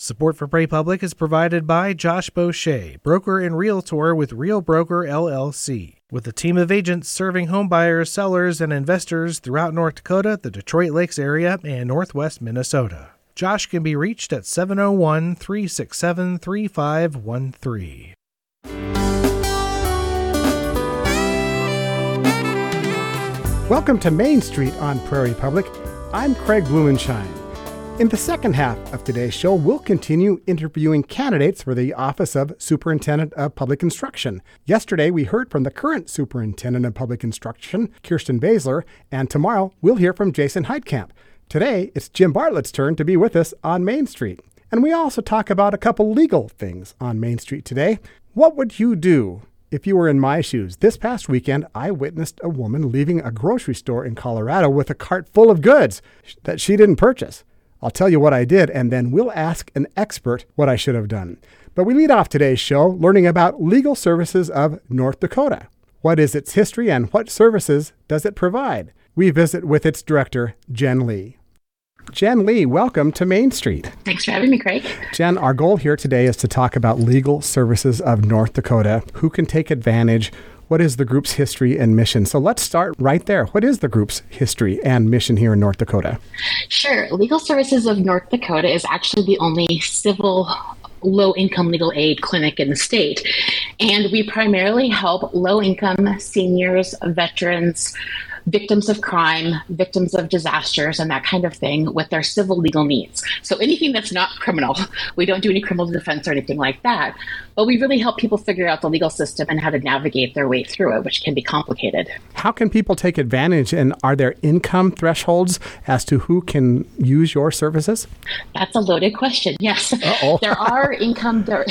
Support for Prairie Public is provided by Josh Boucher, broker and realtor with Real Broker LLC. With a team of agents serving home buyers, sellers, and investors throughout North Dakota, the Detroit Lakes area, and northwest Minnesota. Josh can be reached at 701-367-3513. Welcome to Main Street on Prairie Public. I'm Craig Blumenshine. In the second half of today's show, we'll continue interviewing candidates for the Office of Superintendent of Public Instruction. Yesterday, we heard from the current Superintendent of Public Instruction, Kirsten Baszler, and tomorrow we'll hear from Jason Heitkamp. Today, it's Jim Bartlett's turn to be with us on Main Street. And we also talk about a couple legal things on Main Street today. What would you do if you were in my shoes? This past weekend, I witnessed a woman leaving a grocery store in Colorado with a cart full of goods that she didn't purchase. I'll tell you what I did, and then we'll ask an expert what I should have done. But we lead off today's show learning about Legal Services of North Dakota. What is its history and what services does it provide? We visit with its director, Jen Lee. Jen Lee, welcome to Main Street. Thanks for having me, Craig. Jen, our goal here today is to talk about Legal Services of North Dakota. Who can take advantage? What is the group's history and mission? So let's start right there. What is the group's history and mission here in North Dakota? Sure. Legal Services of North Dakota is actually the only civil low-income legal aid clinic in the state. And we primarily help low-income seniors, veterans, victims of crime, victims of disasters, and that kind of thing with their civil legal needs. So anything that's not criminal. We don't do any criminal defense or anything like that. But we really help people figure out the legal system and how to navigate their way through it, which can be complicated. How can people take advantage, and are there income thresholds as to who can use your services? That's a loaded question. Yes. Uh-oh. There are income. No,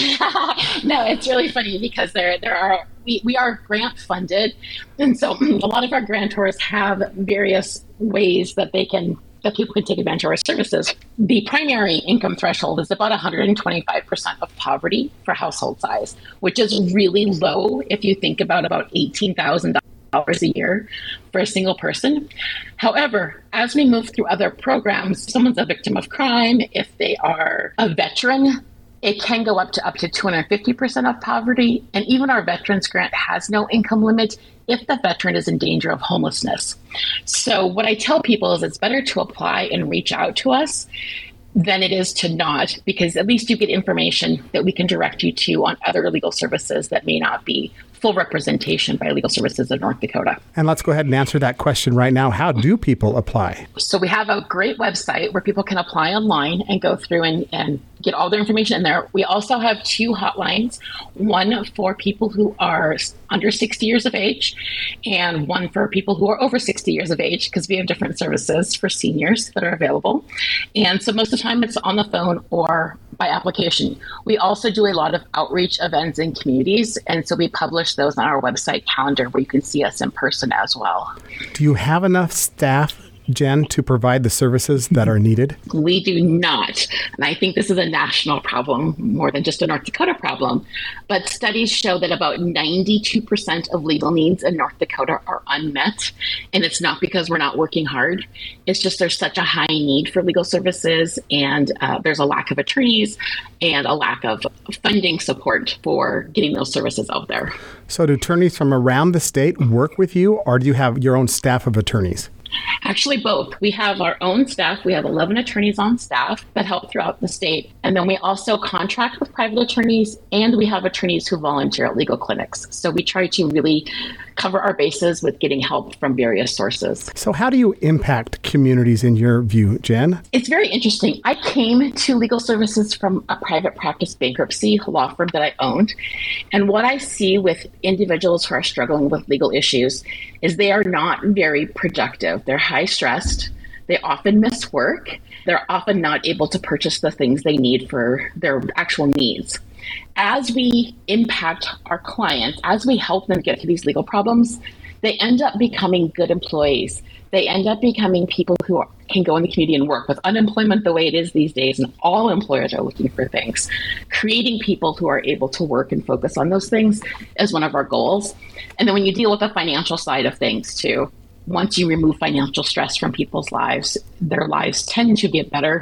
it's really funny because there are. We are grant funded, and so a lot of our grantors have various ways that people can take advantage of our services. The primary income threshold is about 125% of poverty for household size, which is really low if you think about $18,000 a year for a single person. However, as we move through other programs, if someone's a victim of crime, if they are a veteran, it can go up to 250% of poverty. And even our veterans grant has no income limit if the veteran is in danger of homelessness. So what I tell people is it's better to apply and reach out to us than it is to not, because at least you get information that we can direct you to on other legal services that may not be full representation by Legal Services of North Dakota. And let's go ahead and answer that question right now. How do people apply? So we have a great website where people can apply online and go through and get all their information in there. We also have two hotlines, one for people who are under 60 years of age and one for people who are over 60 years of age, because we have different services for seniors that are available. And so most of the time it's on the phone or by application. We also do a lot of outreach events in communities, and so we publish those on our website calendar where you can see us in person as well. Do you have enough staff, Jen, to provide the services that are needed? We do not. And I think this is a national problem more than just a North Dakota problem. But studies show that about 92% of legal needs in North Dakota are unmet. And it's not because we're not working hard. It's just there's such a high need for legal services, and there's a lack of attorneys and a lack of funding support for getting those services out there. So do attorneys from around the state work with you, or do you have your own staff of attorneys? Actually, both. We have our own staff. We have 11 attorneys on staff that help throughout the state. And then we also contract with private attorneys, and we have attorneys who volunteer at legal clinics. So we try to really cover our bases with getting help from various sources. So how do you impact communities in your view, Jen? It's very interesting. I came to legal services from a private practice bankruptcy law firm that I owned. And what I see with individuals who are struggling with legal issues is they are not very productive. They're high stressed. They often miss work. They're often not able to purchase the things they need for their actual needs. As we impact our clients, as we help them get through these legal problems, they end up becoming good employees. They end up becoming people who can go in the community and work. With unemployment the way it is these days, and all employers are looking for things, creating people who are able to work and focus on those things is one of our goals. And then when you deal with the financial side of things too, once you remove financial stress from people's lives, their lives tend to get better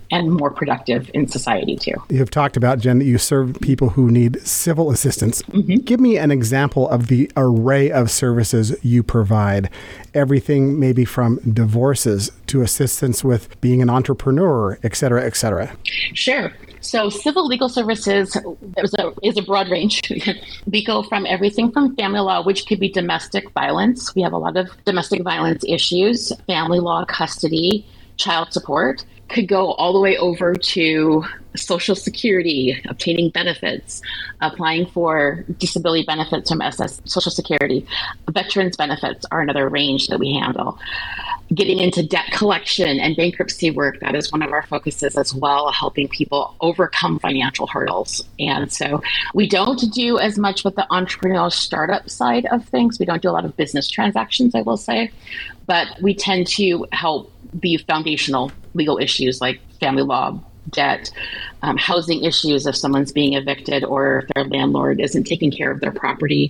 and more productive in society too. You've talked about, Jen, that you serve people who need civil assistance. Mm-hmm. Give me an example of the array of services you provide. Everything maybe from divorces to assistance with being an entrepreneur, et cetera, et cetera. Sure. So civil legal services is a broad range. We go from everything from family law, which could be domestic violence. We have a lot of domestic violence issues, family law, custody, child support, could go all the way over to Social Security, obtaining benefits, applying for disability benefits from Social Security. Veterans benefits are another range that we handle. Getting into debt collection and bankruptcy work, that is one of our focuses as well, helping people overcome financial hurdles. And so we don't do as much with the entrepreneurial startup side of things. We don't do a lot of business transactions, I will say, but we tend to help the foundational legal issues like family law, debt, housing issues if someone's being evicted or if their landlord isn't taking care of their property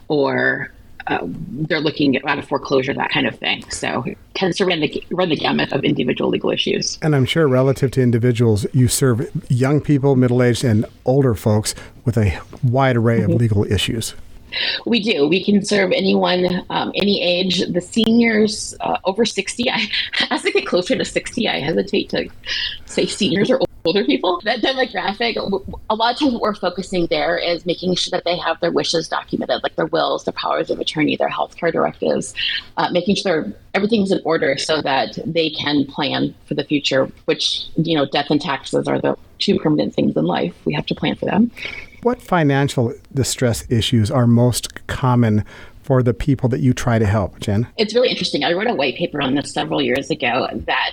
or they're looking at a foreclosure, that kind of thing. So it tends to run the gamut of individual legal issues. And I'm sure relative to individuals, you serve young people, middle-aged, and older folks with a wide array of legal issues. We do. We can serve anyone, any age. The seniors over 60, as I get closer to 60, I hesitate to say seniors or older people. That demographic, a lot of times what we're focusing there is making sure that they have their wishes documented, like their wills, their powers of attorney, their healthcare directives, making sure everything's in order so that they can plan for the future, which, death and taxes are the two permanent things in life. We have to plan for them. What financial distress issues are most common for the people that you try to help, Jen? It's really interesting. I wrote a white paper on this several years ago that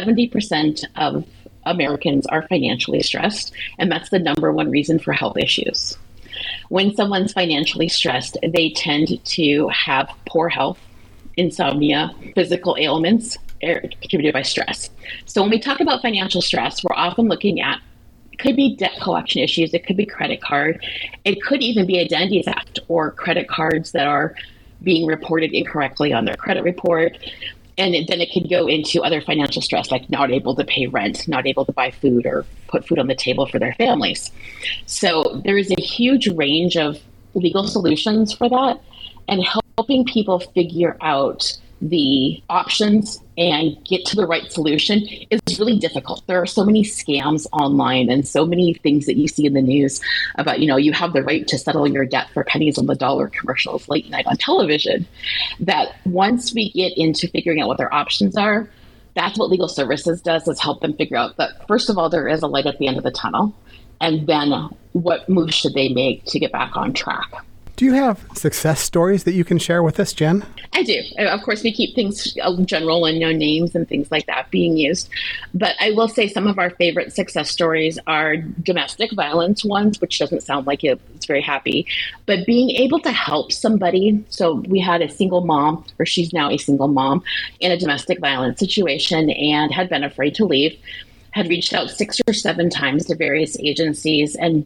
70% of Americans are financially stressed, and that's the number one reason for health issues. When someone's financially stressed, they tend to have poor health, insomnia, physical ailments contributed by stress. So when we talk about financial stress, we're often looking at it could be debt collection issues. It could be credit card. It could even be identity theft or credit cards that are being reported incorrectly on their credit report. And then it could go into other financial stress, like not able to pay rent, not able to buy food or put food on the table for their families. So there is a huge range of legal solutions for that, and helping people figure out the options and get to the right solution is really difficult. There are so many scams online and so many things that you see in the news about, you have the right to settle your debt for pennies on the dollar commercials late night on television, that once we get into figuring out what their options are, that's what legal services does, is help them figure out that, first of all, there is a light at the end of the tunnel, and then what moves should they make to get back on track. Do you have success stories that you can share with us, Jen? I do. Of course, we keep things general and no names and things like that being used. But I will say some of our favorite success stories are domestic violence ones, which doesn't sound like it's very happy. But being able to help somebody. So we had a single mom, or she's now a single mom, in a domestic violence situation and had been afraid to leave, had reached out 6 or 7 times to various agencies and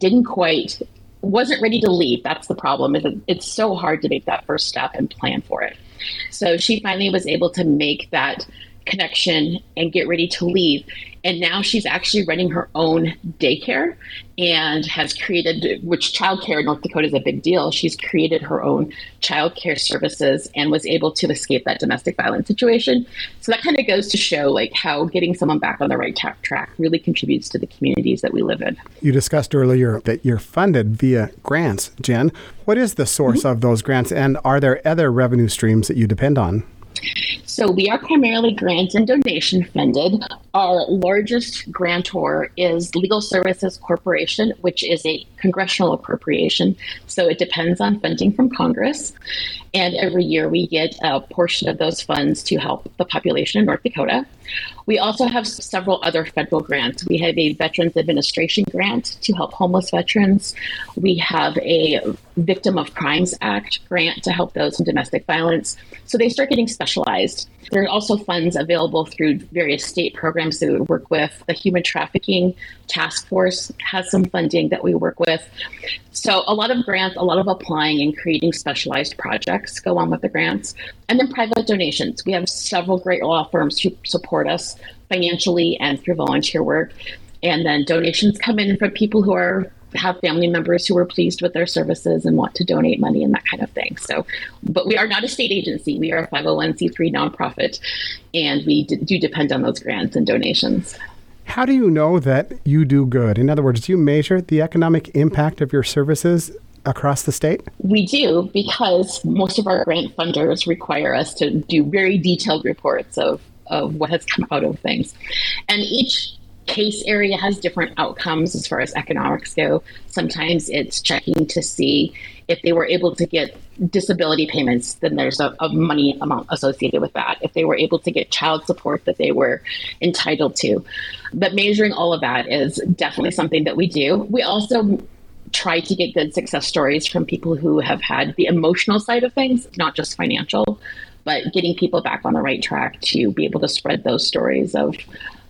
wasn't ready to leave. That's the problem. It's so hard to make that first step and plan for it. So she finally was able to make that connection and get ready to leave. And now she's actually running her own daycare and has created, which childcare in North Dakota is a big deal. She's created her own childcare services and was able to escape that domestic violence situation. So that kind of goes to show how getting someone back on the right track really contributes to the communities that we live in. You discussed earlier that you're funded via grants, Jen. What is the source of those grants, and are there other revenue streams that you depend on? So we are primarily grant and donation funded. Our largest grantor is Legal Services Corporation, which is a congressional appropriation. So it depends on funding from Congress. And every year we get a portion of those funds to help the population in North Dakota. We also have several other federal grants. We have a Veterans Administration grant to help homeless veterans. We have a Victim of Crimes Act grant to help those in domestic violence. So they start getting specialized There are also funds available through various state programs that we work with. The Human Trafficking Task Force has some funding that we work with. So a lot of grants, a lot of applying and creating specialized projects go on with the grants. And then private donations. We have several great law firms who support us financially and through volunteer work. And then donations come in from people who have family members who are pleased with their services and want to donate money and that kind of thing. So, but we are not a state agency. We are a 501c3 nonprofit, and we do depend on those grants and donations. How do you know that you do good? In other words, do you measure the economic impact of your services across the state? We do, because most of our grant funders require us to do very detailed reports of what has come out of things. And each case area has different outcomes as far as economics go. Sometimes it's checking to see if they were able to get disability payments, then there's a money amount associated with that. If they were able to get child support that they were entitled to. But measuring all of that is definitely something that we do. We also try to get good success stories from people who have had the emotional side of things, not just financial, but getting people back on the right track to be able to spread those stories of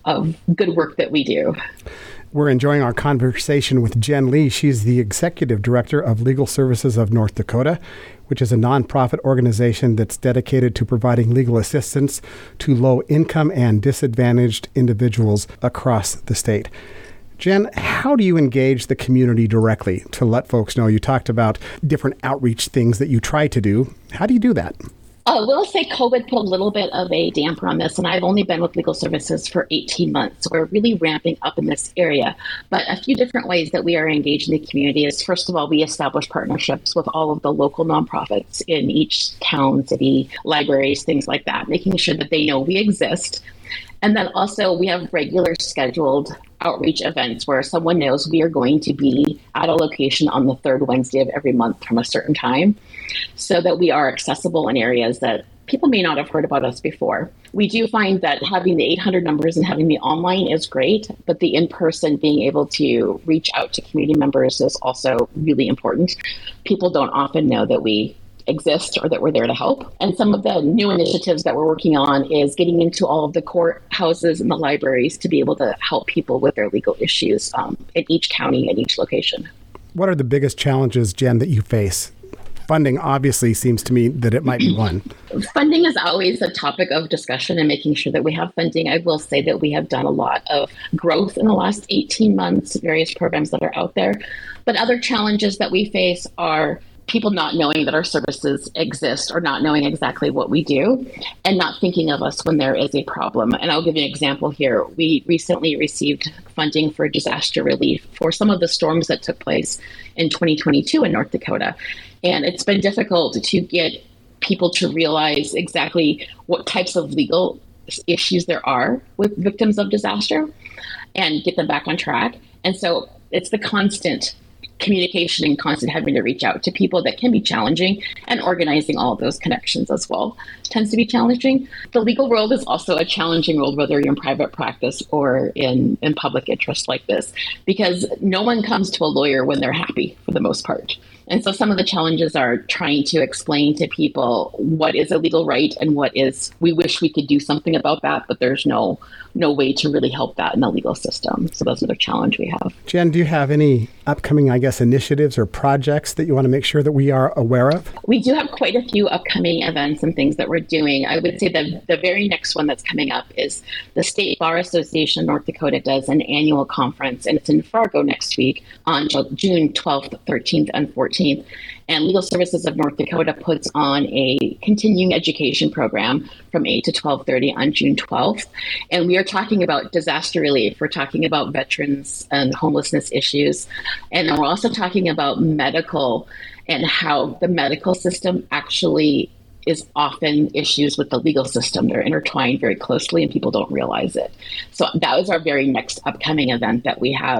good work that we do. We're enjoying our conversation with Jen Lee. She's the Executive Director of Legal Services of North Dakota, which is a nonprofit organization that's dedicated to providing legal assistance to low-income and disadvantaged individuals across the state. Jen, how do you engage the community directly to let folks know? You talked about different outreach things that you try to do. How do you do that? I will say COVID put a little bit of a damper on this, and I've only been with Legal Services for 18 months. So we're really ramping up in this area. But a few different ways that we are engaged in the community is, first of all, we establish partnerships with all of the local nonprofits in each town, city, libraries, things like that, making sure that they know we exist. And then also we have regular scheduled outreach events where someone knows we are going to be at a location on the third Wednesday of every month from a certain time, so that we are accessible in areas that people may not have heard about us before. We do find that having the 800 numbers and having the online is great, but the in-person, being able to reach out to community members is also really important. People don't often know that we exist or that we're there to help. And some of the new initiatives that we're working on is getting into all of the courthouses and the libraries to be able to help people with their legal issues in each county and each location. What are the biggest challenges, Jen, that you face? Funding obviously seems to me that it might be one. Funding is always a topic of discussion and making sure that we have funding. I will say that we have done a lot of growth in the last 18 months, various programs that are out there. But other challenges that we face are people not knowing that our services exist or not knowing exactly what we do and not thinking of us when there is a problem. And I'll give you an example here. We recently received funding for disaster relief for some of the storms that took place in 2022 in North Dakota. And it's been difficult to get people to realize exactly what types of legal issues there are with victims of disaster and get them back on track. And so it's the constant communication and constant having to reach out to people that can be challenging, and organizing all of those connections as well tends to be challenging. The legal world is also a challenging world, whether you're in private practice or in public interest like this, because no one comes to a lawyer when they're happy for the most part. And so some of the challenges are trying to explain to people what is a legal right and what is, we wish we could do something about that, but there's no way to really help that in the legal system. So that's another challenge we have. Jen, do you have any upcoming, initiatives or projects that you want to make sure that we are aware of? We do have quite a few upcoming events and things that we're doing. I would say that the very next one that's coming up is the State Bar Association of North Dakota does an annual conference, and it's in Fargo next week on June 12th, 13th, and 14th. And Legal Services of North Dakota puts on a continuing education program from 8 to 12:30 on June 12th. And we are talking about disaster relief. We're talking about veterans and homelessness issues. And then we're also talking about medical and how the medical system actually is often issues with the legal system. They're intertwined very closely and people don't realize it. So that was our very next upcoming event that we have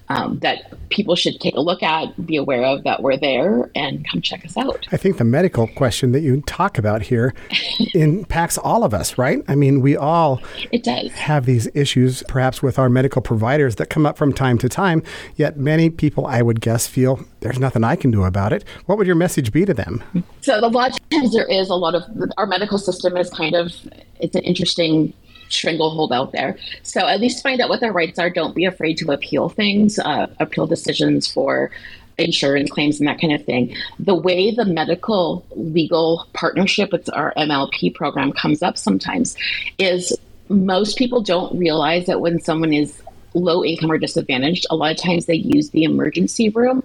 that people should take a look at, be aware of that we're there, and come check us out. I think the medical question that you talk about here impacts all of us, right? I mean, we all have these issues, perhaps with our medical providers that come up from time to time, yet many people, I would guess, feel there's nothing I can do about it. What would your message be to them? So a lot of times there is a lot of, our medical system is it's an interesting stranglehold out there. So at least find out what their rights are. Don't be afraid to appeal things, appeal decisions for insurance claims and that kind of thing. The way the medical legal partnership with our MLP program comes up sometimes is most people don't realize that when someone is low income or disadvantaged, a lot of times they use the emergency room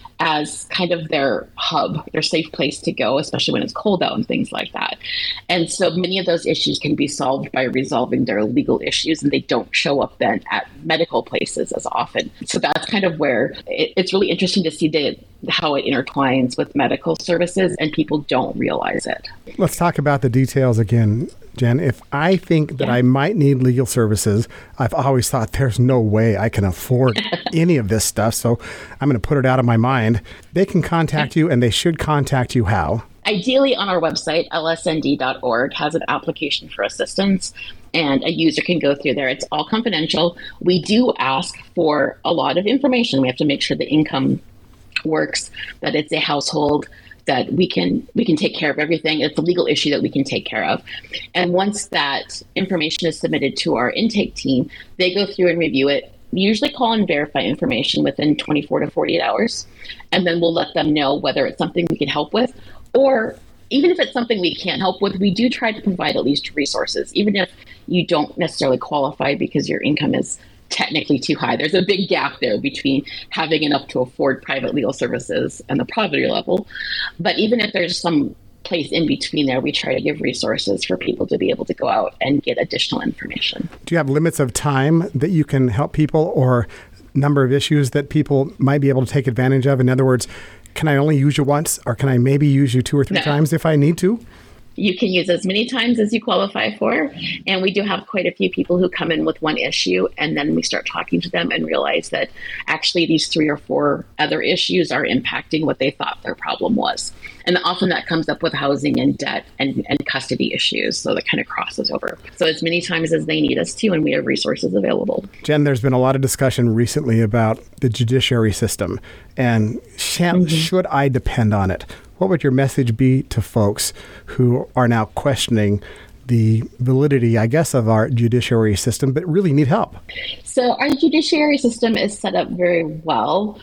as kind of their hub, their safe place to go, especially when it's cold out and things like that. And so many of those issues can be solved by resolving their legal issues, and they don't show up then at medical places as often. So that's kind of where it's really interesting to see how it intertwines with medical services, and people don't realize it. Let's talk about the details again, Jen. If I think that I might need legal services, I've always thought there's no way I can afford any of this stuff, so I'm going to put it out of my mind. They can contact you, and they should contact you how? Ideally, on our website, lsnd.org has an application for assistance, and a user can go through there. It's all confidential. We do ask for a lot of information. We have to make sure the income works, that it's a household, that we can take care of everything. It's a legal issue that we can take care of. And once that information is submitted to our intake team, they go through and review it. We usually call and verify information within 24 to 48 hours. And then we'll let them know whether it's something we can help with, or even if it's something we can't help with, we do try to provide at least resources, even if you don't necessarily qualify because your income is technically too high. There's a big gap there between having enough to afford private legal services and the poverty level. But even if there's some place in between there, we try to give resources for people to be able to go out and get additional information. Do you have limits of time that you can help people, or number of issues that people might be able to take advantage of? In other words, can I only use you once, or can I maybe use you 2 or 3 times if I need to? You can use as many times as you qualify for. And we do have quite a few people who come in with one issue, and then we start talking to them and realize that actually these 3 or 4 other issues are impacting what they thought their problem was. And often that comes up with housing and debt and custody issues. So that kind of crosses over. So as many times as they need us to, and we have resources available. Jen, there's been a lot of discussion recently about the judiciary system, and should I depend on it? What would your message be to folks who are now questioning the validity, I guess, of our judiciary system, but really need help? So our judiciary system is set up very well.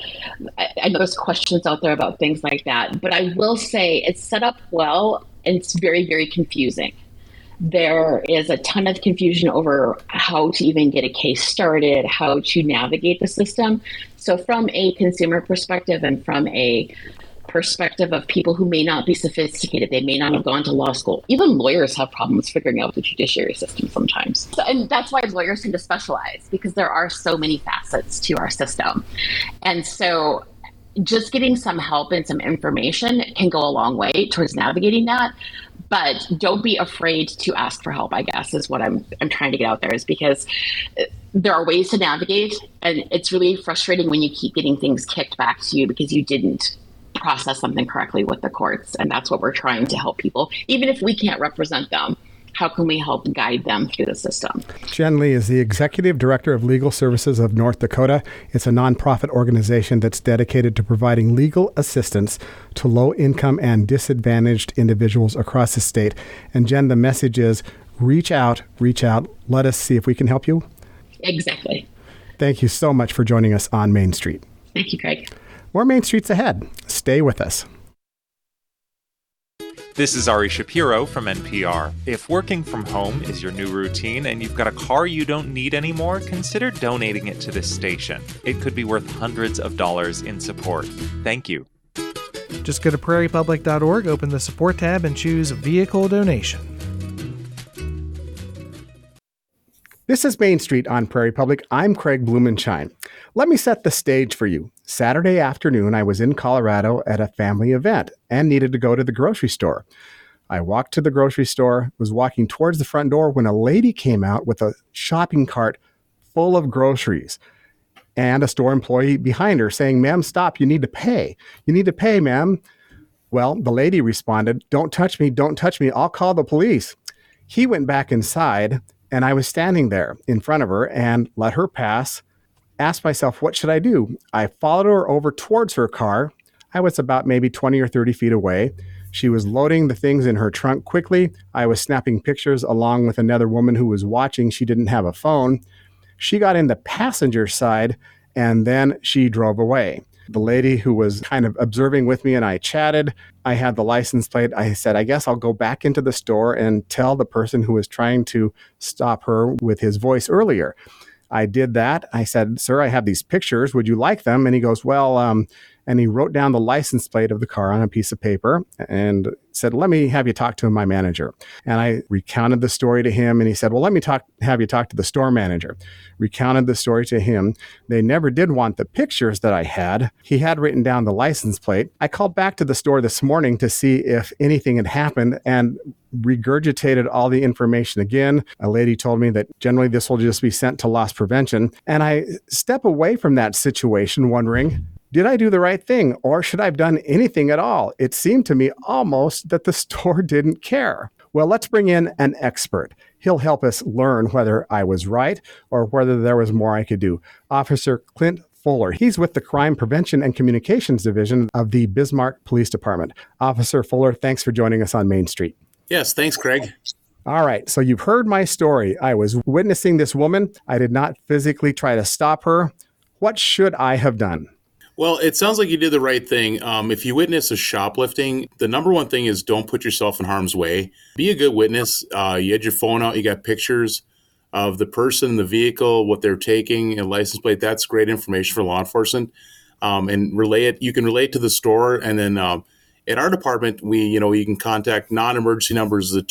I know there's questions out there about things like that, but I will say it's set up well, and it's very, very confusing. There is a ton of confusion over how to even get a case started, how to navigate the system. So from a consumer perspective and from a perspective of people who may not be sophisticated, they may not have gone to law school. Even lawyers have problems figuring out the judiciary system sometimes. And that's why lawyers tend to specialize, because there are so many facets to our system. And so just getting some help and some information can go a long way towards navigating that. But don't be afraid to ask for help, I guess, is what I'm trying to get out there, is because there are ways to navigate. And it's really frustrating when you keep getting things kicked back to you because you didn't process something correctly with the courts. And that's what we're trying to help people. Even if we can't represent them, how can we help guide them through the system? Jen Lee is the Executive Director of Legal Services of North Dakota. It's a nonprofit organization that's dedicated to providing legal assistance to low-income and disadvantaged individuals across the state. And Jen, the message is reach out. Let us see if we can help you. Exactly. Thank you so much for joining us on Main Street. Thank you, Craig. More Main Streets ahead. Stay with us. This is Ari Shapiro from NPR. If working from home is your new routine and you've got a car you don't need anymore, consider donating it to this station. It could be worth hundreds of dollars in support. Thank you. Just go to prairiepublic.org, open the support tab, and choose vehicle donation. This is Main Street on Prairie Public. I'm Craig Blumenshine. Let me set the stage for you. Saturday afternoon, I was in Colorado at a family event and needed to go to the grocery store. I walked to the grocery store, was walking towards the front door when a lady came out with a shopping cart full of groceries. and a store employee behind her saying, "Ma'am, stop, you need to pay. You need to pay, ma'am." Well, the lady responded, "Don't touch me, don't touch me, I'll call the police." He went back inside, and I was standing there in front of her and let her pass. Asked myself, what should I do? I followed her over towards her car. I was about maybe 20 or 30 feet away. She was loading the things in her trunk quickly. I was snapping pictures along with another woman who was watching. She didn't have a phone. She got in the passenger side, and then she drove away. The lady who was kind of observing with me and I chatted. I had the license plate. I said, I guess I'll go back into the store and tell the person who was trying to stop her with his voice earlier. I did that. I said, "Sir, I have these pictures. Would you like them?" And he goes, "Well," and he wrote down the license plate of the car on a piece of paper and said, "Let me have you talk to my manager." And I recounted the story to him, and he said, "Well, let me have you talk to the store manager." Recounted the story to him. They never did want the pictures that I had. He had written down the license plate. I called back to the store this morning to see if anything had happened and regurgitated all the information again. A lady told me that generally this will just be sent to loss prevention. And I step away from that situation wondering, did I do the right thing, or should I have done anything at all? It seemed to me almost that the store didn't care. Well, let's bring in an expert. He'll help us learn whether I was right or whether there was more I could do. Officer Clint Fuller. He's with the Crime Prevention and Communications Division of the Bismarck Police Department. Officer Fuller, thanks for joining us on Main Street. Yes, thanks, Craig. All right, so you've heard my story. I was witnessing this woman. I did not physically try to stop her. What should I have done? Well, it sounds like you did the right thing. If you witness a shoplifting, the number one thing is don't put yourself in harm's way. Be a good witness. You had your phone out, you got pictures of the person, the vehicle, what they're taking, a license plate. That's great information for law enforcement. And relay it. You can relate to the store, and then at our department, you can contact non-emergency numbers, the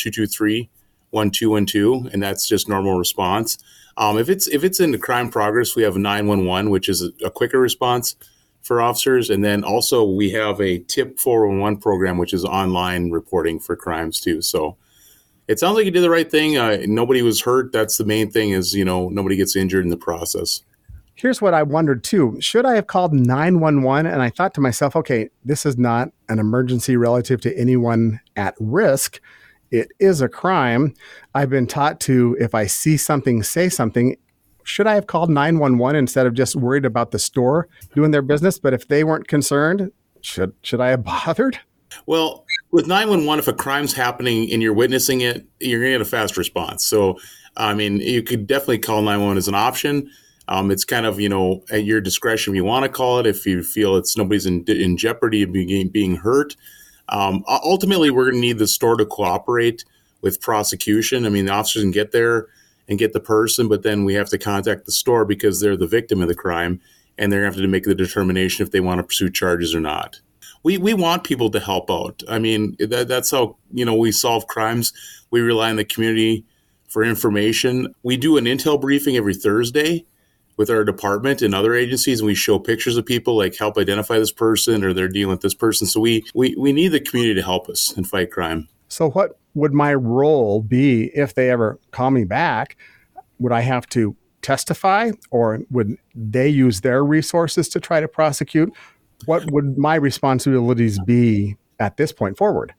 223-1212, and that's just normal response. If it's into crime progress, we have 911, which is a quicker response for officers. And then also we have a TIP 411 program, which is online reporting for crimes too. So it sounds like you did the right thing. Nobody was hurt. That's the main thing is, nobody gets injured in the process. Here's what I wondered too. Should I have called 911? And I thought to myself, okay, this is not an emergency relative to anyone at risk. It is a crime. I've been taught to, if I see something, say something. Should I have called 911 instead of just worried about the store doing their business? But if they weren't concerned, should I have bothered? Well, with 911, if a crime's happening and you're witnessing it, you're going to get a fast response. So, you could definitely call 911 as an option. It's kind of, at your discretion if you want to call it, if you feel nobody's in jeopardy of being hurt. Ultimately, we're going to need the store to cooperate with prosecution. The officers can get there and get the person, but then we have to contact the store because they're the victim of the crime, and they're going to have to make the determination if they want to pursue charges or not. We want people to help out. That's how, we solve crimes. We rely on the community for information. We do an intel briefing every Thursday with our department and other agencies, and we show pictures of people, like help identify this person or they're dealing with this person. So we need the community to help us and fight crime. So what would my role be if they ever call me back? Would I have to testify, or would they use their resources to try to prosecute? What would my responsibilities be at this point forward?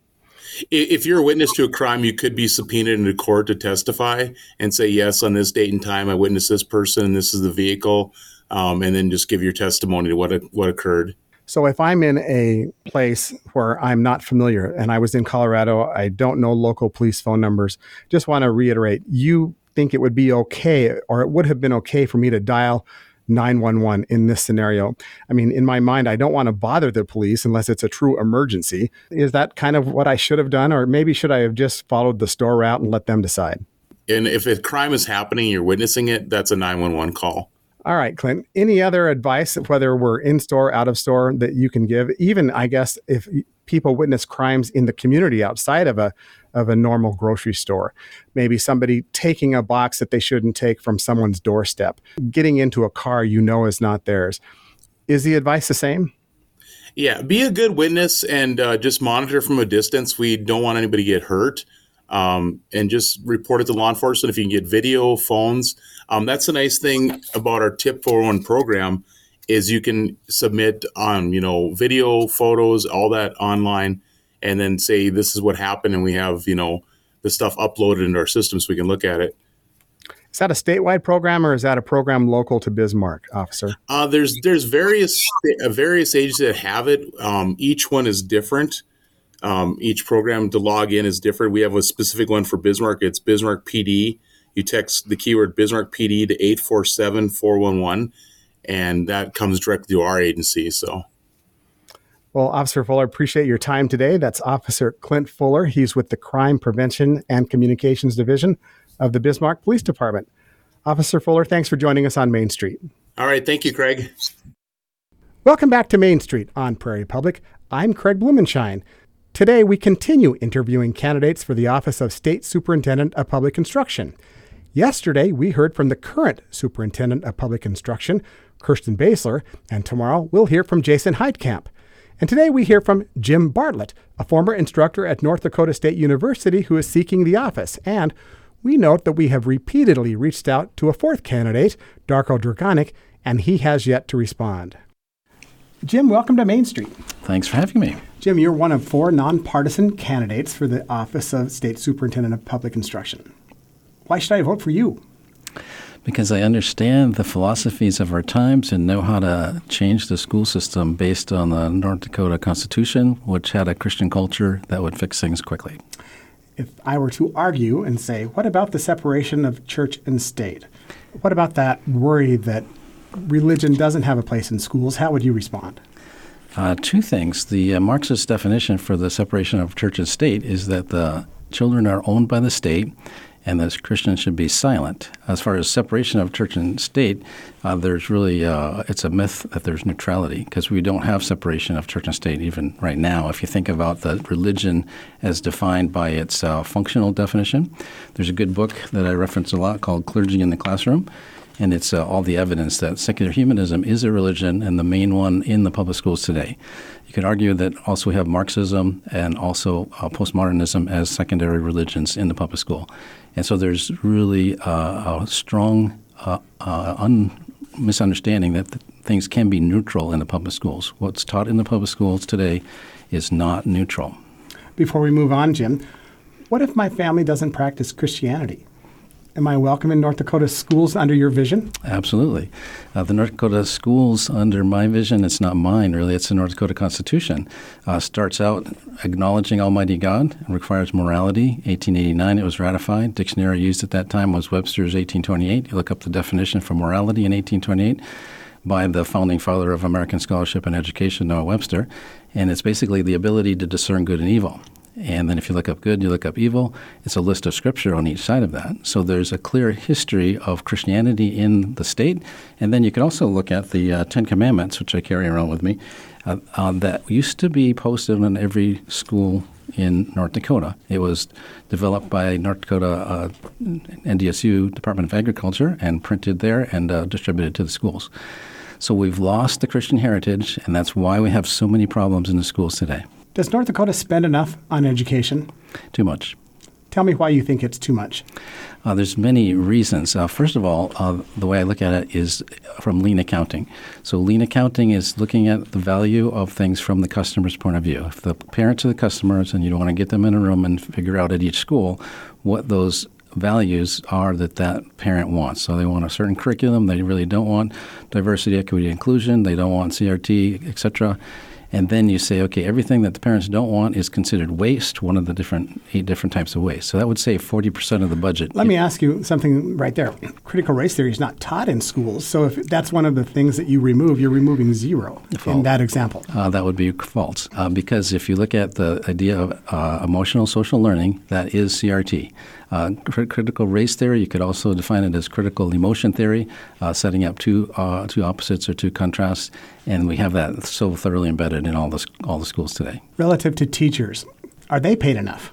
If you're a witness to a crime, you could be subpoenaed into court to testify and say, yes, on this date and time, I witnessed this person, and this is the vehicle, and then just give your testimony to what occurred. So if I'm in a place where I'm not familiar, and I was in Colorado, I don't know local police phone numbers, just want to reiterate, you think it would be okay, or it would have been okay for me to dial 911 in this scenario? In my mind, I don't want to bother the police unless it's a true emergency. Is that kind of what I should have done? Or maybe should I have just followed the store route and let them decide? And if a crime is happening, you're witnessing it, that's a 911 call. All right, Clint, any other advice, whether we're in store, out of store, that you can give? Even, I guess, if people witness crimes in the community outside of a normal grocery store, maybe somebody taking a box that they shouldn't take from someone's doorstep, getting into a car is not theirs. Is the advice the same? Yeah, be a good witness and just monitor from a distance. We don't want anybody to get hurt. and just report it to law enforcement. If you can get video, phones, that's a nice thing about our Tip 411 program is you can submit on, video, photos, all that online, and then say this is what happened, and we have, the stuff uploaded into our system so we can look at it. Is that a statewide program or is that a program local to Bismarck, officer? There's various agencies that have it. Each one is different. Each program to log in is different. We have a specific one for Bismarck. It's Bismarck PD. You text the keyword Bismarck PD to 847-411, and that comes directly to our agency. So. Well, Officer Fuller, appreciate your time today. That's Officer Clint Fuller. He's with the Crime Prevention and Communications Division of the Bismarck Police Department. Officer Fuller, thanks for joining us on Main Street. All right. Thank you, Craig. Welcome back to Main Street on Prairie Public. I'm Craig Blumenshine. Today, we continue interviewing candidates for the Office of State Superintendent of Public Instruction. Yesterday, we heard from the current Superintendent of Public Instruction, Kirsten Basler, and tomorrow we'll hear from Jason Heitkamp. And today we hear from Jim Bartlett, a former instructor at North Dakota State University who is seeking the office. And we note that we have repeatedly reached out to a fourth candidate, Darko Dragonic, and he has yet to respond. Jim, welcome to Main Street. Thanks for having me. Jim, you're one of 4 nonpartisan candidates for the Office of State Superintendent of Public Instruction. Why should I vote for you? Because I understand the philosophies of our times and know how to change the school system based on the North Dakota Constitution, which had a Christian culture that would fix things quickly. If I were to argue and say, what about the separation of church and state? What about that worry that religion doesn't have a place in schools? How would you respond? 2 things. The Marxist definition for the separation of church and state is that the children are owned by the state and that Christians should be silent. As far as separation of church and state, there's really, it's a myth that there's neutrality because we don't have separation of church and state even right now. If you think about the religion as defined by its functional definition, there's a good book that I reference a lot called Clergy in the Classroom. And it's all the evidence that secular humanism is a religion and the main one in the public schools today. You could argue that also we have Marxism and also postmodernism as secondary religions in the public school. And so there's really a strong misunderstanding that things can be neutral in the public schools. What's taught in the public schools today is not neutral. Before we move on, Jim, what if my family doesn't practice Christianity? Am I welcome in North Dakota schools under your vision? Absolutely. The North Dakota schools under my vision, it's not mine really, it's the North Dakota Constitution, starts out acknowledging Almighty God and requires morality. 1889 it was ratified. Dictionary used at that time was Webster's 1828. You look up the definition for morality in 1828 by the founding father of American scholarship and education, Noah Webster, and it's basically the ability to discern good and evil. And then if you look up good, you look up evil, it's a list of scripture on each side of that. So there's a clear history of Christianity in the state. And then you can also look at the 10 Commandments, which I carry around with me, that used to be posted on every school in North Dakota. It was developed by North Dakota NDSU, Department of Agriculture, and printed there and distributed to the schools. So we've lost the Christian heritage, and that's why we have so many problems in the schools today. Does North Dakota spend enough on education? Too much. Tell me why you think it's too much. There's many reasons. First of all, the way I look at it is from lean accounting. So lean accounting is looking at the value of things from the customer's point of view. If the parents are the customers and you don't want to get them in a room and figure out at each school what those values are that parent wants. So they want a certain curriculum. They really don't want diversity, equity, inclusion. They don't want CRT, etc. And then you say, okay, everything that the parents don't want is considered waste, one of the 8 different types of waste. So that would save 40% of the budget. Let me ask you something right there. Critical race theory is not taught in schools. So if that's one of the things that you remove, you're removing 0 in that example. That would be false. Because if you look at the idea of emotional social learning, that is CRT. Critical race theory, you could also define it as critical emotion theory, setting up two opposites or 2 contrasts, and we have that so thoroughly embedded in all the schools today. Relative to teachers, are they paid enough?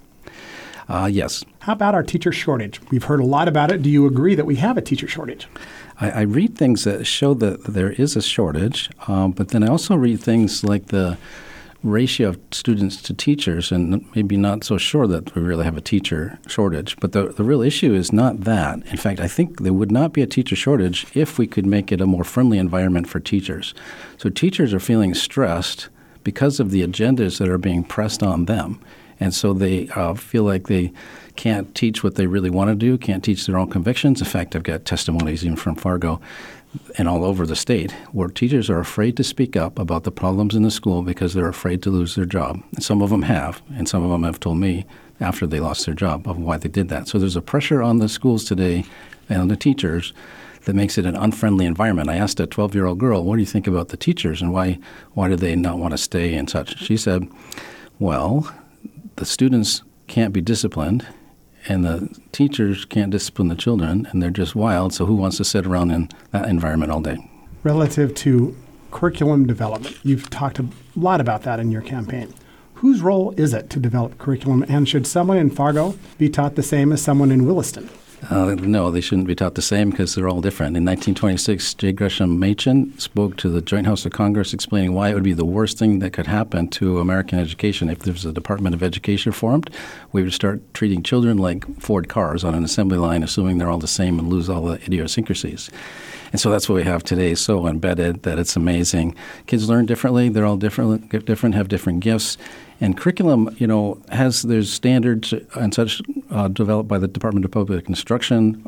Yes. How about our teacher shortage? We've heard a lot about it. Do you agree that we have a teacher shortage? I read things that show that there is a shortage, but then I also read things like ratio of students to teachers, and maybe not so sure that we really have a teacher shortage. But the real issue is not that. In fact, I think there would not be a teacher shortage if we could make it a more friendly environment for teachers. So teachers are feeling stressed because of the agendas that are being pressed on them. And so they feel like they can't teach what they really want to do, can't teach their own convictions. In fact, I've got testimonies even from Fargo and all over the state where teachers are afraid to speak up about the problems in the school because they're afraid to lose their job. And some of them have, and some of them have told me after they lost their job of why they did that. So there's a pressure on the schools today and on the teachers that makes it an unfriendly environment. I asked a 12-year-old girl, what do you think about the teachers and why do they not want to stay and such? She said, well, the students can't be disciplined and the teachers can't discipline the children, and they're just wild, so who wants to sit around in that environment all day? Relative to curriculum development, you've talked a lot about that in your campaign. Whose role is it to develop curriculum, and should someone in Fargo be taught the same as someone in Williston? No, they shouldn't be taught the same because they're all different. In 1926, J. Gresham Machen spoke to the Joint House of Congress explaining why it would be the worst thing that could happen to American education if there was a Department of Education formed. We would start treating children like Ford cars on an assembly line, assuming they're all the same and lose all the idiosyncrasies. And so that's what we have today, so embedded that it's amazing. Kids learn differently. They're all different, have different gifts. And curriculum, there's standards and such developed by the Department of Public Instruction.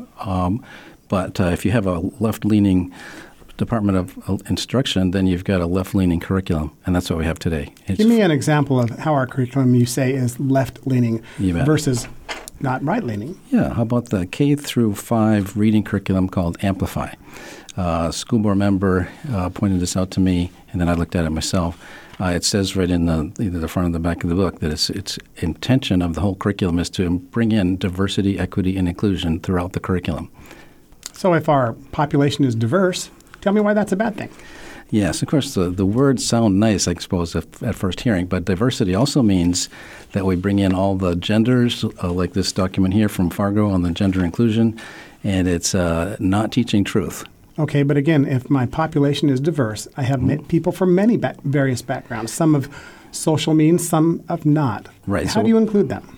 But if you have a left-leaning Department of Instruction, then you've got a left-leaning curriculum, and that's what we have today. Give me an example of how our curriculum, you say, is left-leaning versus not right-leaning. Yeah, how about the K through 5 reading curriculum called Amplify? A school board member pointed this out to me, and then I looked at it myself. It says right in either the front or the back of the book that its intention of the whole curriculum is to bring in diversity, equity, and inclusion throughout the curriculum. So if our population is diverse, tell me why that's a bad thing. Yes, of course, the words sound nice, I suppose, at first hearing, but diversity also means that we bring in all the genders, like this document here from Fargo on the gender inclusion, and it's not teaching truth. Okay, but again, if my population is diverse, I have people from many various backgrounds, some of social means, some of not. Right. How do you include them?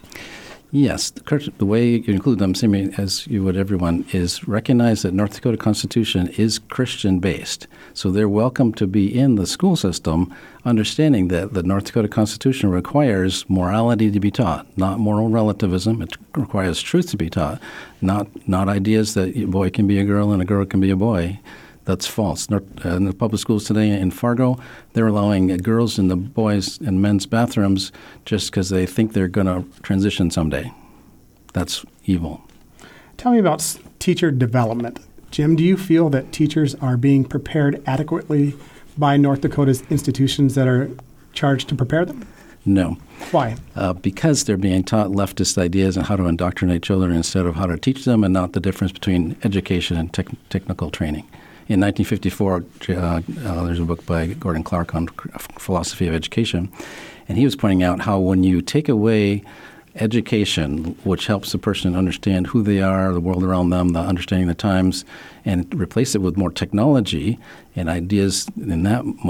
Yes, the way you include them, same as you would everyone, is recognize that North Dakota Constitution is Christian-based. So they're welcome to be in the school system, understanding that the North Dakota Constitution requires morality to be taught, not moral relativism. It requires truth to be taught, not ideas that a boy can be a girl and a girl can be a boy. That's false. In the public schools today in Fargo, they're allowing girls in the boys' and men's bathrooms just because they think they're going to transition someday. That's evil. Tell me about teacher development. Jim, do you feel that teachers are being prepared adequately by North Dakota's institutions that are charged to prepare them? No. Why? Because they're being taught leftist ideas on how to indoctrinate children instead of how to teach them, and not the difference between education and technical training. In 1954, there's a book by Gordon Clark on philosophy of education, and he was pointing out how when you take away education, which helps the person understand who they are, the world around them, the understanding the times, and replace it with more technology and ideas in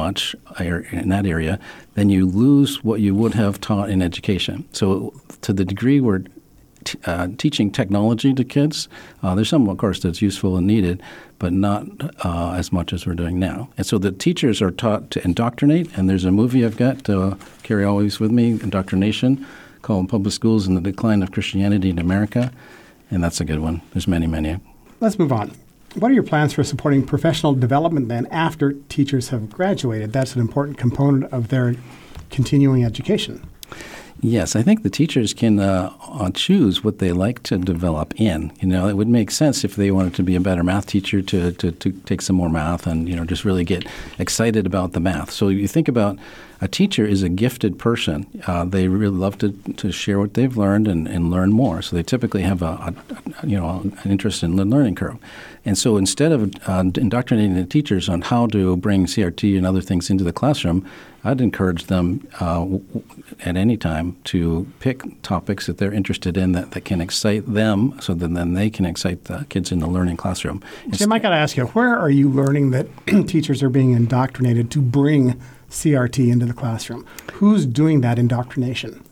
that area, then you lose what you would have taught in education. So to the degree we're teaching technology to kids, there's some, of course, that's useful and needed, but not as much as we're doing now. And so the teachers are taught to indoctrinate, and there's a movie I've got, carry always with me, Indoctrination, called Public Schools and the Decline of Christianity in America, and that's a good one. There's many, many. Let's move on. What are your plans for supporting professional development then after teachers have graduated? That's an important component of their continuing education. Yes, I think the teachers can choose what they like to develop in. It would make sense if they wanted to be a better math teacher to take some more math and, just really get excited about the math. So you think about a teacher is a gifted person. They really love to share what they've learned and learn more. So they typically have an interest in the learning curve. And so instead of indoctrinating the teachers on how to bring CRT and other things into the classroom, I'd encourage them at any time to pick topics that they're interested in that can excite them, so that then they can excite the kids in the learning classroom. Jim, I got to ask you, where are you learning that teachers are being indoctrinated to bring CRT into the classroom. Who's doing that indoctrination?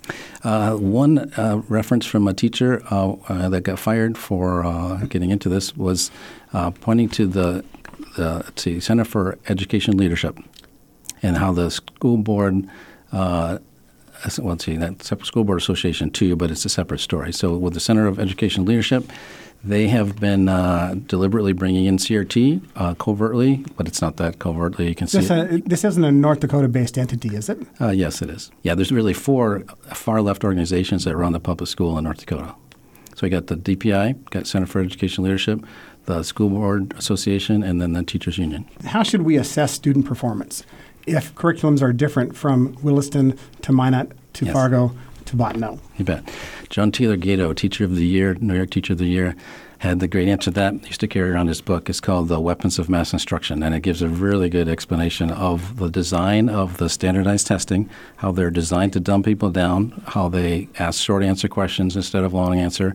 One reference from a teacher that got fired for getting into this was pointing to the Center for Education Leadership and how the school board, that separate school board association too, but it's a separate story. So with the Center of Education Leadership, they have been deliberately bringing in CRT covertly, but it's not that covertly. You can see this isn't a North Dakota-based entity, is it? Yes, it is. Yeah, there's really 4 far-left organizations that run the public school in North Dakota. So we got the DPI, got Center for Education Leadership, the School Board Association, and then the Teachers Union. How should we assess student performance if curriculums are different from Williston to Minot to Fargo to Bottineau? You bet. John Taylor Gatto, Teacher of the Year, New York Teacher of the Year, had the great answer to that. He used to carry around his book. It's called The Weapons of Mass Instruction, and it gives a really good explanation of the design of the standardized testing, how they're designed to dumb people down, how they ask short answer questions instead of long answer,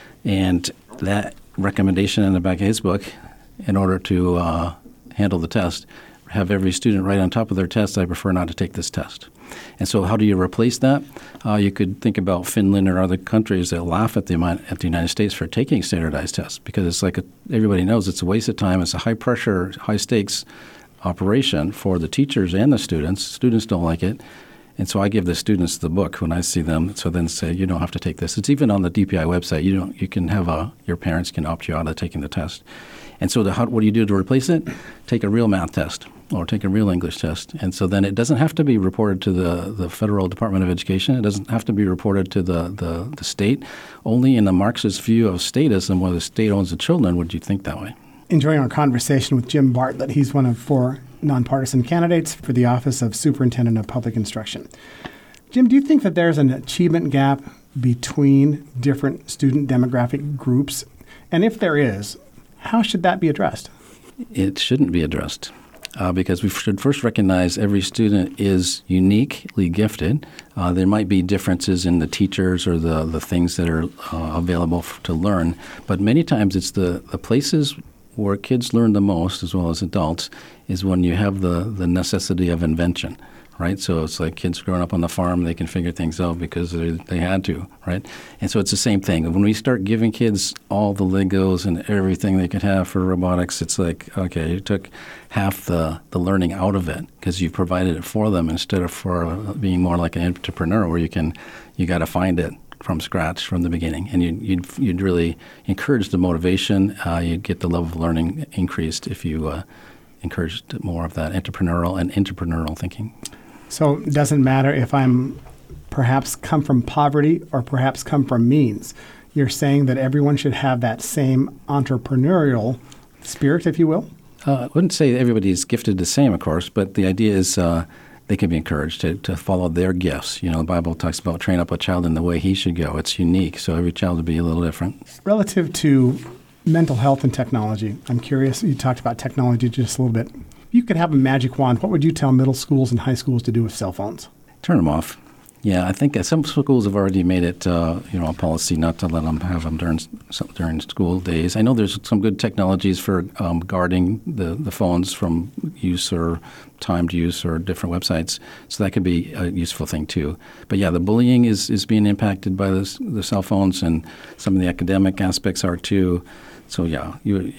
and that recommendation in the back of his book, in order to handle the test, have every student write on top of their test, I prefer not to take this test. And so how do you replace that? You could think about Finland or other countries that laugh at the United States for taking standardized tests, because it's like everybody knows it's a waste of time. It's a high-pressure, high-stakes operation for the teachers and the students. Students don't like it. And so I give the students the book when I see them, so then say, you don't have to take this. It's even on the DPI website. You can have your parents can opt you out of taking the test. And so what do you do to replace it? Take a real math test or take a real English test. And so then it doesn't have to be reported to the Federal Department of Education. It doesn't have to be reported to the state. Only in the Marxist view of statism, where the state owns the children, would you think that way. Enjoying our conversation with Jim Bartlett. He's one of 4 nonpartisan candidates for the office of Superintendent of Public Instruction. Jim, do you think that there's an achievement gap between different student demographic groups? And if there is, how should that be addressed? It shouldn't be addressed because we should first recognize every student is uniquely gifted. There might be differences in the teachers or the things that are available to learn, but many times it's the places where kids learn the most, as well as adults, is when you have the necessity of invention, right? So it's like kids growing up on the farm, they can figure things out because they had to, right? And so it's the same thing. When we start giving kids all the Legos and everything they could have for robotics, it's like, okay, you took half the learning out of it because you provided it for them instead of for being more like an entrepreneur where you got to find it from scratch from the beginning, and you'd really encourage the motivation. You'd get the level of learning increased if you encouraged more of that entrepreneurial and intrapreneurial thinking. So it doesn't matter if I'm perhaps come from poverty or perhaps come from means. You're saying that everyone should have that same entrepreneurial spirit, if you will? I wouldn't say everybody's gifted the same, of course, but the idea is they can be encouraged to follow their gifts. You know, the Bible talks about train up a child in the way he should go. It's unique, so every child will be a little different. Relative to mental health and technology, I'm curious, you talked about technology just a little bit. If you could have a magic wand, what would you tell middle schools and high schools to do with cell phones? Turn them off. Yeah, I think some schools have already made it, a policy not to let them have them during school days. I know there's some good technologies for guarding the phones from use or timed use or different websites, so that could be a useful thing too. But yeah, the bullying is being impacted by the cell phones, and some of the academic aspects are too. So yeah,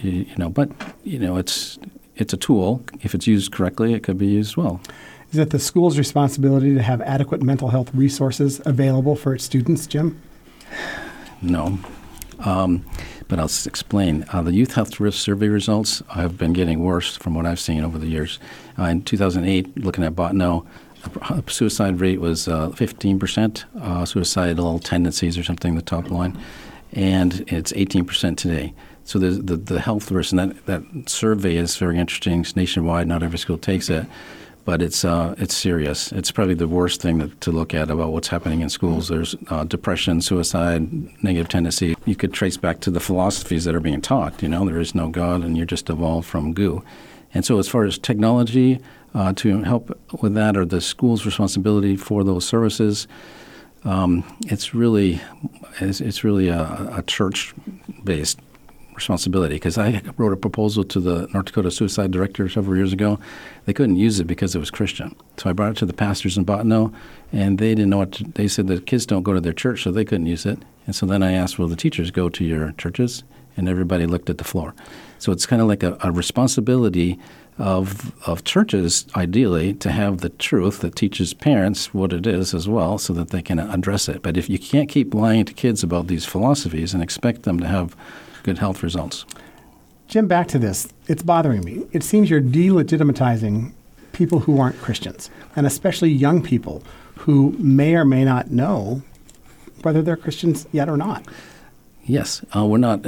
it's a tool. If it's used correctly, it could be used well. Is it the school's responsibility to have adequate mental health resources available for its students, Jim? No. But I'll explain. The Youth Health Risk Survey results have been getting worse from what I've seen over the years. In 2008, looking at Bottineau, the suicide rate was 15%, suicidal tendencies or something, the top line, and it's 18% today. So the health risk, and that survey is very interesting. It's nationwide. Not every school takes it. But it's serious. It's probably the worst thing to look at about what's happening in schools. There's depression, suicide, negative tendency. You could trace back to the philosophies that are being taught. There is no God, and you're just evolved from goo. And so as far as technology to help with that, or the school's responsibility for those services, it's really a church-based responsibility, because I wrote a proposal to the North Dakota Suicide Director several years ago. They couldn't use it because it was Christian. So I brought it to the pastors in Bottineau, and they didn't know what to, they said the kids don't go to their church, so they couldn't use it. And so then I asked, will the teachers go to your churches? And everybody looked at the floor. So it's kind of like a responsibility of churches, ideally, to have the truth that teaches parents what it is as well so that they can address it. But if you can't keep lying to kids about these philosophies and expect them to have good health results. Jim, back to this. It's bothering me. It seems you're delegitimizing people who aren't Christians, and especially young people who may or may not know whether they're Christians yet or not. Yes, we're not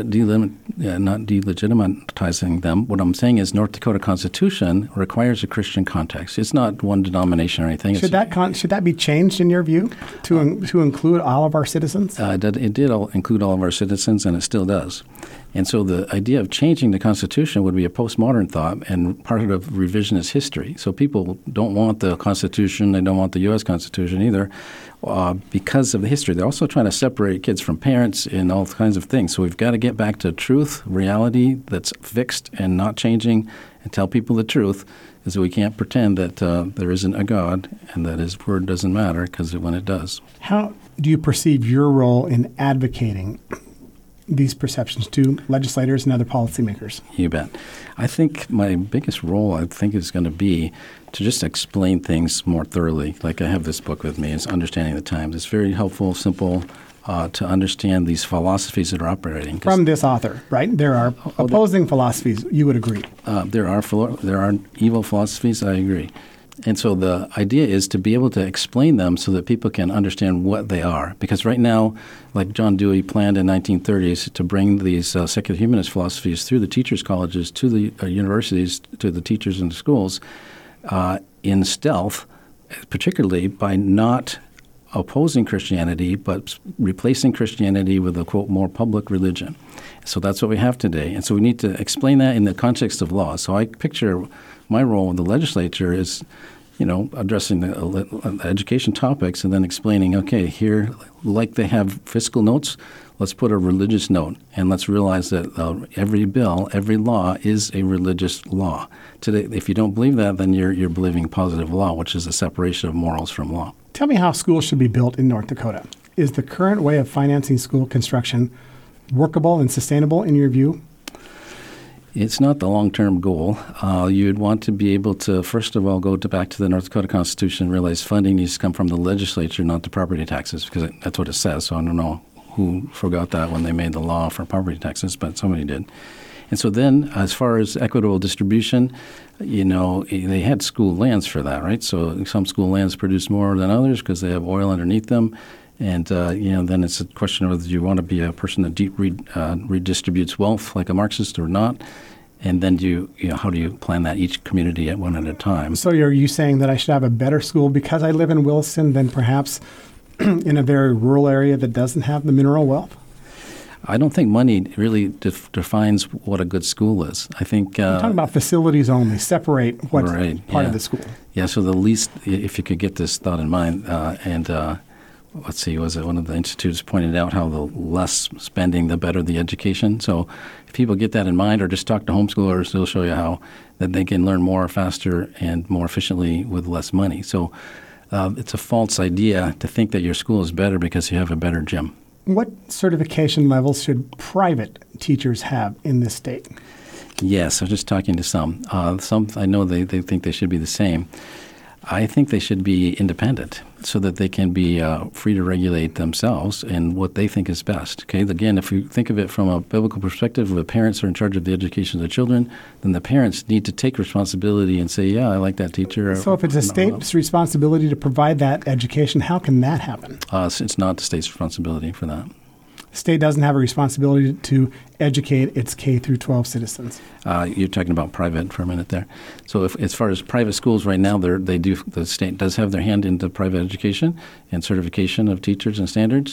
delegitimizing them. What I'm saying is North Dakota Constitution requires a Christian context. It's not one denomination or anything. Should that be changed in your view to include all of our citizens? It did include all of our citizens, and it still does. And so the idea of changing the Constitution would be a postmodern thought and part of revisionist history. So people don't want the Constitution. They don't want the U.S. Constitution either because of the history. They're also trying to separate kids from parents and all kinds of things. So we've got to get back to truth, reality that's fixed and not changing, and tell people the truth, is that we can't pretend that there isn't a God and that his word doesn't matter, because when it does. How do you perceive your role in advocating these perceptions to legislators and other policymakers? You bet. I think my biggest role, is going to be to just explain things more thoroughly. Like I have this book with me, it's Understanding the Times. It's very helpful, simple to understand these philosophies that are operating. From this author, right? There are opposing philosophies, you would agree. There are evil philosophies, I agree. And so the idea is to be able to explain them so that people can understand what they are. Because right now, like John Dewey planned in 1930s to bring these secular humanist philosophies through the teachers' colleges to the universities, to the teachers in the schools, in stealth, particularly by not opposing Christianity, but replacing Christianity with a, quote, more public religion. So that's what we have today. And so we need to explain that in the context of law. So I picture my role in the legislature is, addressing the education topics and then explaining, okay, here, like they have fiscal notes, let's put a religious note, and let's realize that every bill, every law is a religious law. Today, if you don't believe that, then you're believing positive law, which is a separation of morals from law. Tell me how schools should be built in North Dakota. Is the current way of financing school construction workable and sustainable in your view? It's not the long-term goal. You'd want to be able to, first of all, back to the North Dakota Constitution and realize funding needs to come from the legislature, not the property taxes, because that's what it says. So I don't know who forgot that when they made the law for property taxes, but somebody did. And so then, as far as equitable distribution, they had school lands for that, right? So some school lands produce more than others because they have oil underneath them. And, then it's a question of whether you want to be a person that redistributes wealth like a Marxist or not. And then how do you plan that each community one at a time? So are you saying that I should have a better school because I live in Wilson than perhaps in a very rural area that doesn't have the mineral wealth? I don't think money really defines what a good school is. I think I'm talking about facilities only. Separate what's part of the school. Yeah. So the least, if you could get this thought in mind, let's see, was it one of the institutes pointed out how the less spending, the better the education. So if people get that in mind, or just talk to homeschoolers, they'll show you how that they can learn more faster and more efficiently with less money. So it's a false idea to think that your school is better because you have a better gym. What certification levels should private teachers have in this state? Yes, I was just talking to some. Some I know they think they should be the same. I think they should be independent so that they can be free to regulate themselves and what they think is best. Okay, again, if you think of it from a biblical perspective, where the parents are in charge of the education of the children, then the parents need to take responsibility and say, yeah, I like that teacher. So if it's a state's responsibility to provide that education, how can that happen? It's not the state's responsibility for that. The state doesn't have a responsibility to educate its K through 12 citizens. You're talking about private for a minute there. So as far as private schools right now, the state does have their hand into private education and certification of teachers and standards.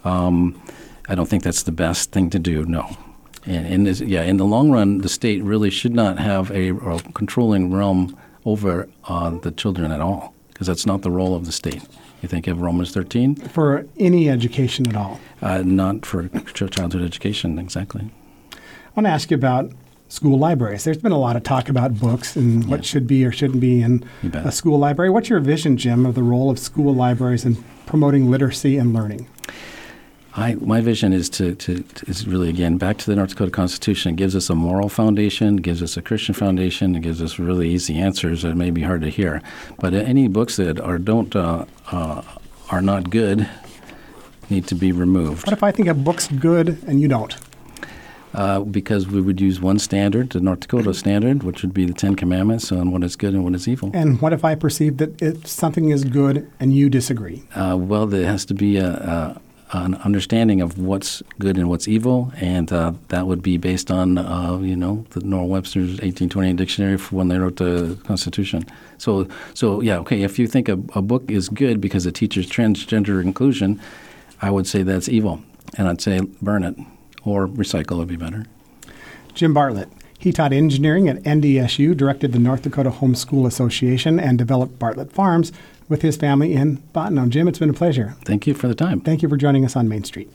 I don't think that's the best thing to do, no. And in the long run, the state really should not have a controlling realm over the children at all, because that's not the role of the state. You think of Romans 13? For any education at all? Not for childhood education, exactly. want to ask you about school libraries. There's been a lot of talk about books and what should be or shouldn't be in a school library. What's your vision, Jim, of the role of school libraries in promoting literacy and learning? My vision is is really, again, back to the North Dakota Constitution. It gives us a moral foundation, gives us a Christian foundation, it gives us really easy answers that may be hard to hear. But any books that are not good need to be removed. What if I think a book's good and you don't? Because we would use one standard, the North Dakota standard, which would be the Ten Commandments on what is good and what is evil. And what if I perceive that something is good and you disagree? Well, there has to be an understanding of what's good and what's evil, and that would be based on, the Noah Webster's 1828 dictionary for when they wrote the Constitution. So if you think a book is good because it teaches transgender inclusion, I would say that's evil, and I'd say burn it. Or recycle would be better. Jim Bartlett. He taught engineering at NDSU, directed the North Dakota Homeschool Association, and developed Bartlett Farms with his family in Bottineau. Jim, it's been a pleasure. Thank you for the time. Thank you for joining us on Main Street.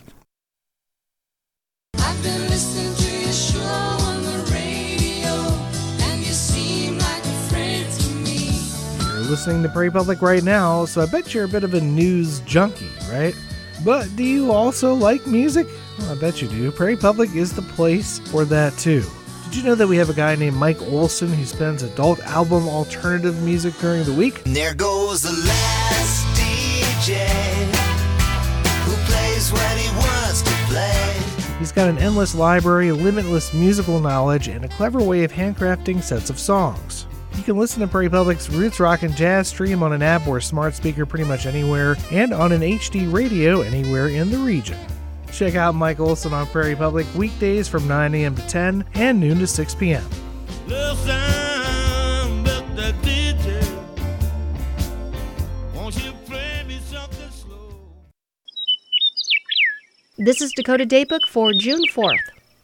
I've been listening to your show on the radio, and you seem like a friend to me. You're listening to Prairie Public right now, so I bet you're a bit of a news junkie, right? But do you also like music? Well, I bet you do. Prairie Public is the place for that too. Did you know that we have a guy named Mike Olson who spins adult album alternative music during the week? And there goes the last DJ who plays what he wants to play. He's got an endless library, limitless musical knowledge, and a clever way of handcrafting sets of songs. You can listen to Prairie Public's Roots Rock and Jazz stream on an app or smart speaker pretty much anywhere, and on an HD radio anywhere in the region. Check out Mike Olson on Prairie Public weekdays from 9 a.m. to 10 and noon to 6 p.m. Listen, Mr. DJ, won't you play me something slow? This is Dakota Datebook for June 4th.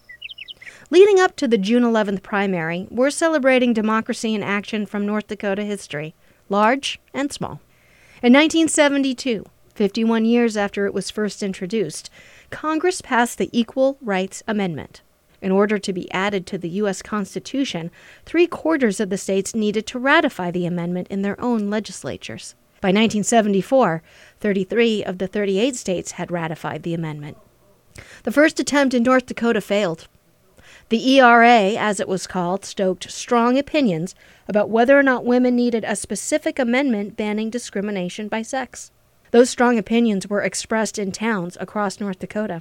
Leading up to the June 11th primary, we're celebrating democracy in action from North Dakota history, large and small. In 1972, 51 years after it was first introduced, Congress passed the Equal Rights Amendment. In order to be added to the U.S. Constitution, 3/4 of the states needed to ratify the amendment in their own legislatures. By 1974, 33 of the 38 states had ratified the amendment. The first attempt in North Dakota failed. The ERA, as it was called, stoked strong opinions about whether or not women needed a specific amendment banning discrimination by sex. Those strong opinions were expressed in towns across North Dakota.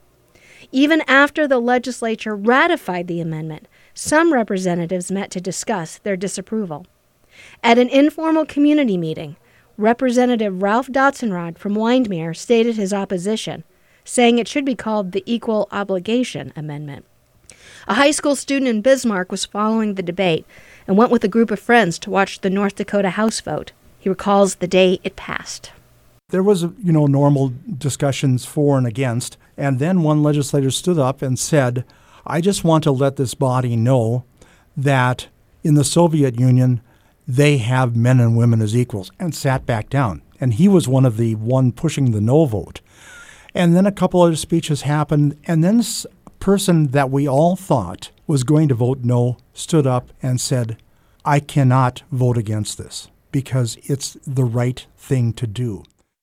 Even after the legislature ratified the amendment, some representatives met to discuss their disapproval. At an informal community meeting, Representative Ralph Dotzenrod from Windmere stated his opposition, saying it should be called the Equal Obligation Amendment. A high school student in Bismarck was following the debate and went with a group of friends to watch the North Dakota House vote. He recalls the day it passed. There was, normal discussions for and against, and then one legislator stood up and said, I just want to let this body know that in the Soviet Union, they have men and women as equals, and sat back down. And he was one pushing the no vote. And then a couple other speeches happened, and then person that we all thought was going to vote no stood up and said, I cannot vote against this because it's the right thing to do.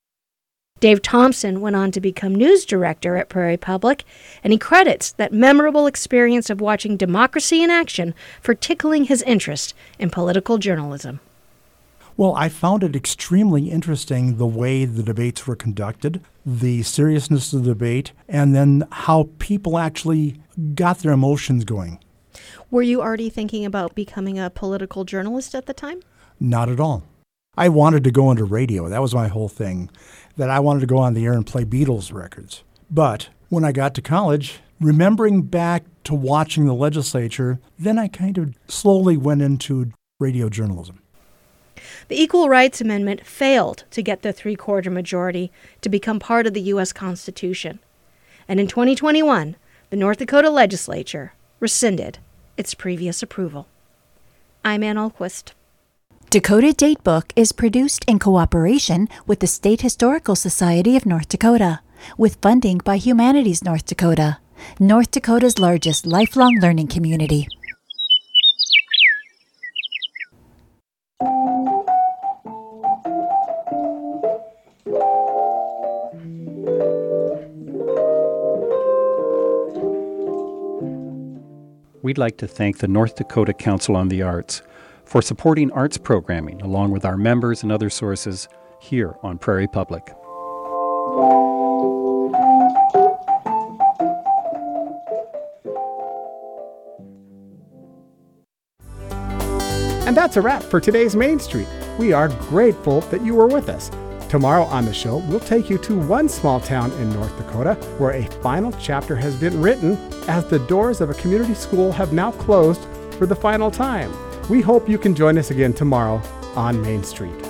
Dave Thompson went on to become news director at Prairie Public, and he credits that memorable experience of watching democracy in action for tickling his interest in political journalism. Well, I found it extremely interesting the way the debates were conducted, the seriousness of the debate, and then how people actually got their emotions going. Were you already thinking about becoming a political journalist at the time? Not at all. I wanted to go into radio. That was my whole thing, that I wanted to go on the air and play Beatles records. But when I got to college, remembering back to watching the legislature, then I kind of slowly went into radio journalism. The Equal Rights Amendment failed to get the 3/4 majority to become part of the U.S. Constitution. And in 2021, the North Dakota legislature rescinded its previous approval. I'm Ann Ahlquist. Dakota Datebook is produced in cooperation with the State Historical Society of North Dakota, with funding by Humanities North Dakota. North Dakota's largest lifelong learning community. We'd like to thank the North Dakota Council on the Arts for supporting arts programming along with our members and other sources here on Prairie Public. And that's a wrap for today's Main Street. We are grateful that you were with us. Tomorrow on the show, we'll take you to one small town in North Dakota where a final chapter has been written as the doors of a community school have now closed for the final time. We hope you can join us again tomorrow on Main Street.